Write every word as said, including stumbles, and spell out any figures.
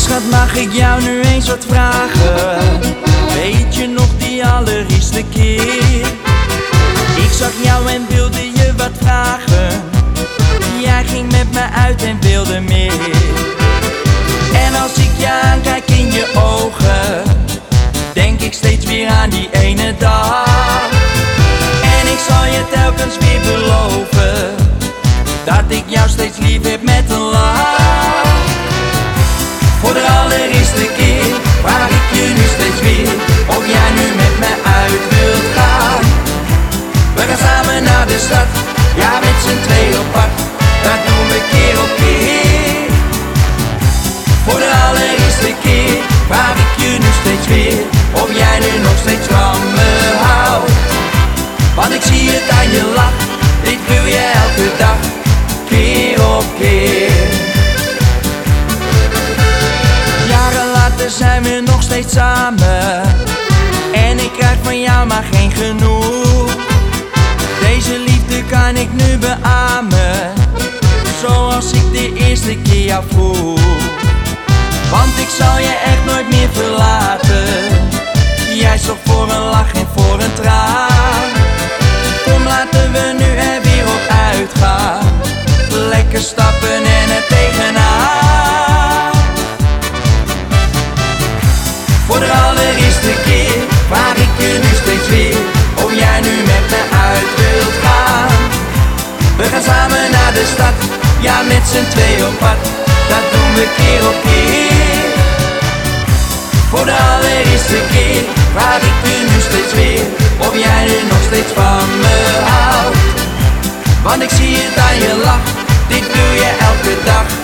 Schat, mag ik jou nu eens wat vragen? Weet je nog die allereerste keer? Ik zag jou en wilde je wat vragen. Jij ging met me uit en wilde meer. En als ik je aankijk in je ogen, denk ik steeds weer aan die ene dag. En ik zal je telkens weer beloven dat ik jou steeds lief heb met een lach. Voor de allereerste keer vraag ik je nu steeds weer of jij nu met me uit wilt gaan. We gaan samen naar de stad, ja met z'n tweeën op pad. Dat doen we keer op keer. Voor de allereerste keer vraag ik je nu steeds weer of jij nu nog steeds van me houdt. Want ik zie het aan je lach, dit wil je elke dag, keer op keer. Jaren later zijn we nog steeds samen en ik krijg van jou maar geen genoeg. Deze liefde kan ik nu beamen, zoals ik de eerste keer jou vroeg. Want ik zal je echt nooit meer verlaten. Jij zorgt voor een lach en voor een traan. Kom, laten we nu er weer op uitgaan. Lekker stappen en er tegenaan. Voor de allereerste keer vraag ik je nu steeds weer of jij nu met me uit wilt gaan. We gaan samen naar de stad, ja met z'n tweeën op pad. Dat doen we keer op keer. Voor de allereerste keer vraag ik je nu steeds weer of jij nu nog steeds van me houdt. Want ik zie het aan je lach, dit doe je elke dag.